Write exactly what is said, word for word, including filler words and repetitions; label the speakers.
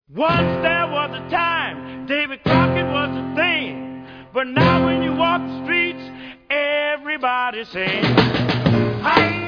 Speaker 1: Once there was a time David Crockett was a thing, but now when you walk the streets, everybody sings. I